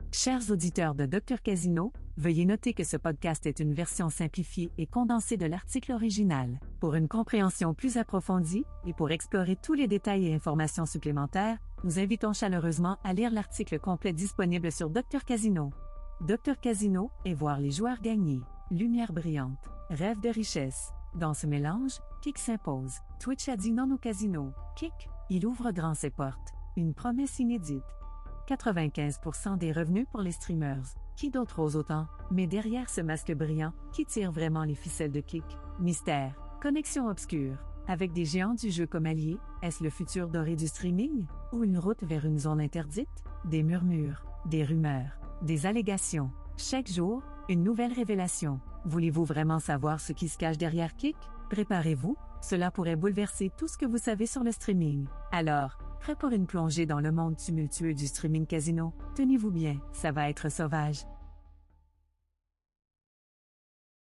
Chers auditeurs de Dr Casino, veuillez noter que ce podcast est une version simplifiée et condensée de l'article original. Pour une compréhension plus approfondie et pour explorer tous les détails et informations supplémentaires, nous invitons chaleureusement à lire l'article complet disponible sur Dr Casino. Dr Casino et voir les joueurs gagner. Lumière brillante. Rêve de richesse. Dans ce mélange, Kik s'impose. Twitch a dit non au casino. Kik, il ouvre grand ses portes. Une promesse inédite. 95% des revenus pour les streamers. Qui d'autre ose autant? Mais derrière ce masque brillant, qui tire vraiment les ficelles de Kik? Mystère. Connexion obscure. Avec des géants du jeu comme alliés, est-ce le futur doré du streaming? Ou une route vers une zone interdite? Des murmures, des rumeurs, des allégations. Chaque jour, une nouvelle révélation. Voulez-vous vraiment savoir ce qui se cache derrière Kik? Préparez-vous, cela pourrait bouleverser tout ce que vous savez sur le streaming. Alors, prêt pour une plongée dans le monde tumultueux du streaming casino? Tenez-vous bien, ça va être sauvage.